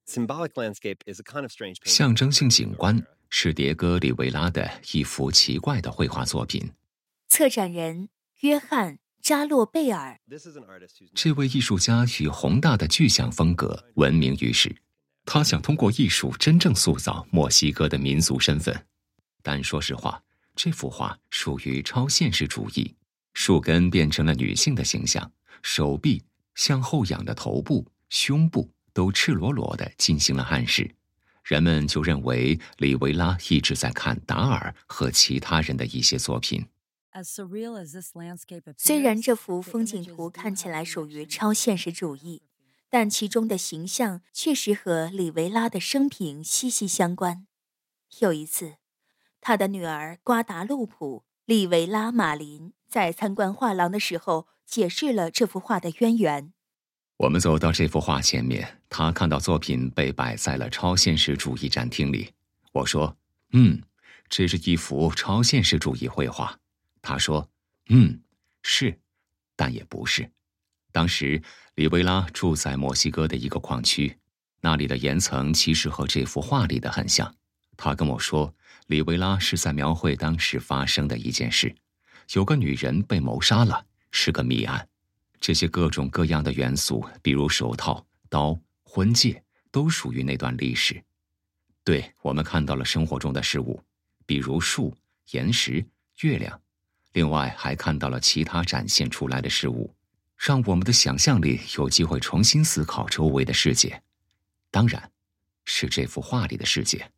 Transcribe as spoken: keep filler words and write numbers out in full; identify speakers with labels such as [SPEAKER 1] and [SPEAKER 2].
[SPEAKER 1] 象征性景观是迭戈·里维拉的一幅奇怪的绘画作品。
[SPEAKER 2] 策展人约翰·扎洛贝尔。
[SPEAKER 1] 这位艺术家以宏大的具象风格闻名于世，他想通过艺术真正塑造墨西哥的民族身份。但说实话，这幅画属于超现实主义，树根变成了女性的形象，手臂、向后仰的头部、胸部都赤裸裸地进行了暗示。人们就认为里维拉一直在看达尔和其他人的一些作品。
[SPEAKER 2] 虽然这幅风景图看起来属于超现实主义，但其中的形象确实和里维拉的生平息息相关。有一次，他的女儿瓜达路普·里维拉·马林在参观画廊的时候解释了这幅画的渊源。
[SPEAKER 1] 我们走到这幅画前面，他看到作品被摆在了超现实主义展厅里。我说：嗯，这是一幅超现实主义绘画。他说：嗯，是，但也不是。当时里维拉住在墨西哥的一个矿区，那里的岩层其实和这幅画里的很像。他跟我说，里维拉是在描绘当时发生的一件事，有个女人被谋杀了，是个谜案。这些各种各样的元素，比如手套、刀、婚戒，都属于那段历史。对，我们看到了生活中的事物，比如树、岩石、月亮，另外还看到了其他展现出来的事物，让我们的想象力有机会重新思考周围的世界。当然，是这幅画里的世界。